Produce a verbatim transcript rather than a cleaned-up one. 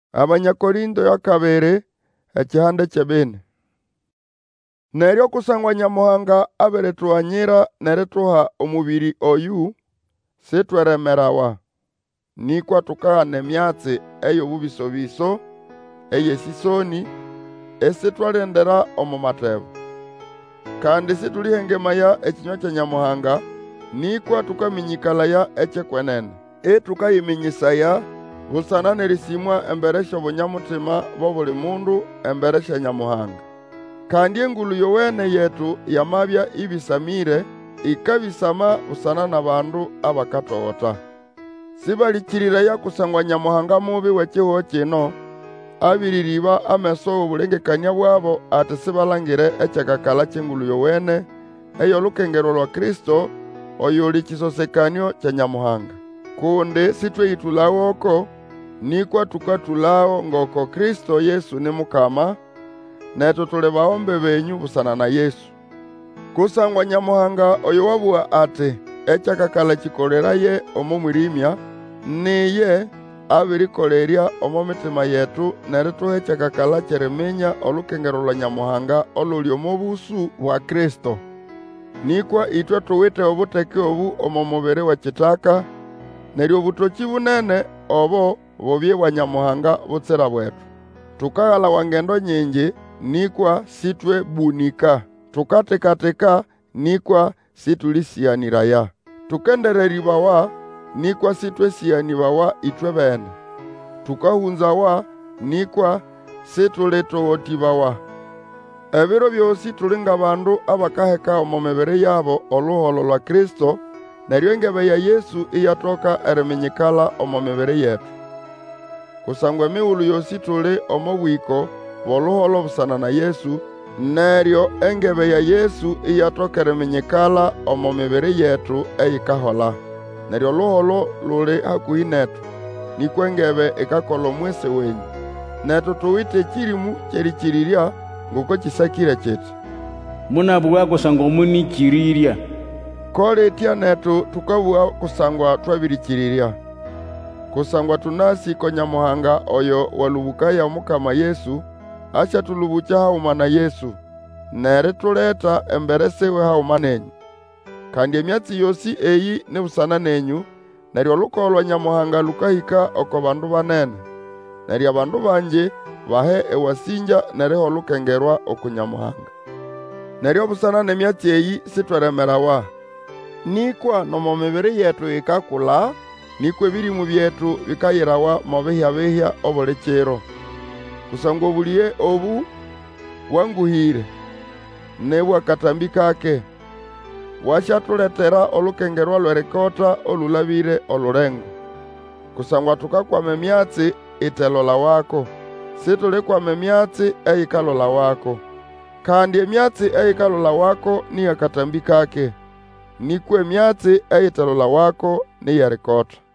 Abanyakorinto ya kabere ekihande kyebene. Neryo kusangwa Nyamuhanga abirituganyira nerituha omubiri oyu, sitweremerawa, nikwa tukahana emyatsi ey'obubisobiso, ey'esisoni, esitwalendera omu matebo. Kandi situlihengemaya ekinywa kya Nyamuhanga, nikwa tukaminyikalaya ekyekwenene, itukayiminyisaya busana nerisimwa embere sy'obunyamutima b'obuli mundu embere sya Nyamuhanga. Kandi engulu yowene yetu yamabya ibisamire, ikabisama busana n'abandu abakatoghota. Sibalikiriraya kusangwa Nyamuhanga mubi w'ekihuho kino, abiririba ameso obulengekania bwabo ati sibalangire ekyakakala ky'engulu yowene, ey'olukengero lwa Kristo, oyuli kisosekanio kya Nyamuhanga. Kundi sitweyithulawo oko, nikwa tukatulawo ngoko Kristo Yesu ni Mukama, netu tuli baombe benyu busana na Yesu. Kusangwa Nyamuhanga oyo wabua ati ekyakakala kikoleraye omu mwirimya, niye abirikolerya omu mitima yetu nerituha ekyakakala kyeriminya olukengero lwa Nyamuhanga oluli omu busu bwa Kristo. Nikwa itwe tuwite obuteke obu omu mubiri w'ekitaka, neryo obutoki bunene obo bubye bwa Nyamuhanga butsira bwetu. Tukaghala ngendo nyingi, nikwa sitwe bunika. Tukatekateka, nikwa situlisiyaniraya. Tukendereribawa, nikwa sitwesiyanibawa itwe bene. Tukahunzawa, nikwa situlitowotibawa. Ebiro byosi tuli ng'abandu abakaheka omu mibiri yabo oluholo lwa Kristo, neryo engebe ya Yesu iyatoka eriminyikala omu mibiri yetu. Kusangwa emighulu yosi tuli omu bwiko bw'oluholo busana na Yesu, neryo engebe ya Yesu iyatoka eriminyikala omu mibiri yetu eyikahola. Neryo oluholo luli hakuhi netu, nikwa engebe ikakola omwisi wenyu. Netu tuwite ekirimu kyerikirirya ngoko kisakire kiti, munabugha kusangwa munikirirya. Kolitya netu tukabugha kusangwa twabirikirirya. Kusangwa tunasi ko Nyamuhanga oyo walubukaya Omukama Yesu, acha tulubukya hauma na Yesu, nerituleta embere siwe hauma nenyu. Kandi emyatsi yosi eyi ni busana nenyu, neryo olukoho lwa Nyamuhanga lukahika oko bandu banene, neryo abandu banji bahe ewasinja neriho olukengerwa oku Nyamuhanga. Neryo busana n'emyatsi eyi sitweremerawa, nikwa nomu mibiri yetu ikakula, nikwa ebirimu byetu bikayirawa mu bihya-bihya obuli kiro. Kusangwa obuliye obu bwanguhire, nebwa katambi kake, bwasyatuletera olukengerwa lw'erikota olulabire olulengo. Kusangwa tukakwama emyatsi itelola wako, situlikwama emyatsi eyikalola wako. Kandi emyatsi eyikalola wako niya katambi kake, nikwa emyatsi eyitelola wako niya rikota.